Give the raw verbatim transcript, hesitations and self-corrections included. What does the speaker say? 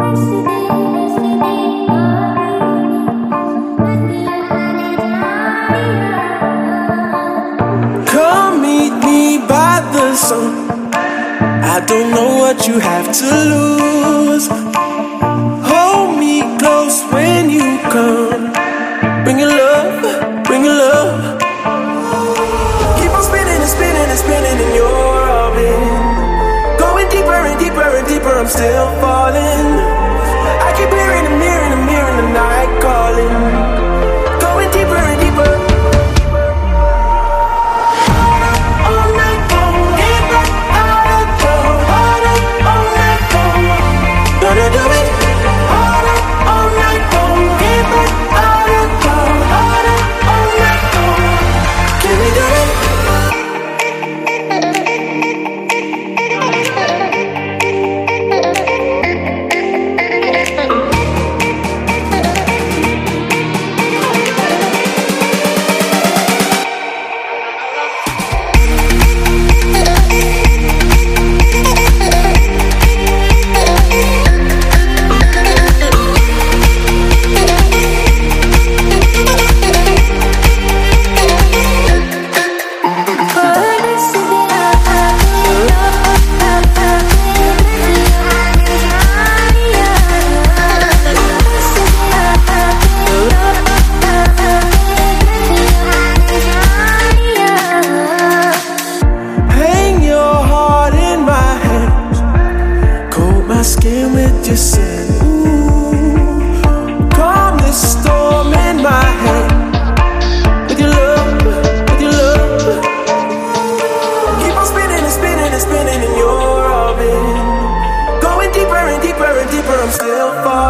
Come meet me by the sun. I don't know what you have to lose. Hold me close when you come. Bring your love, bring your love. Keep on spinning and spinning and spinning in your orbit. Going deeper and deeper and deeper, I'm still falling. I keep hearing and hearing and hearing the night calling. Going deeper and deeper. All night long, deeper out of the water. All night long, gonna do it. All night, all night long, deeper out of the water. All night long, can we do it? My skin with your sin. Ooh, calm this storm in my head. With your love, with your love. Keep on spinning and spinning and spinning in your orbit. Going deeper and deeper and deeper, I'm still falling.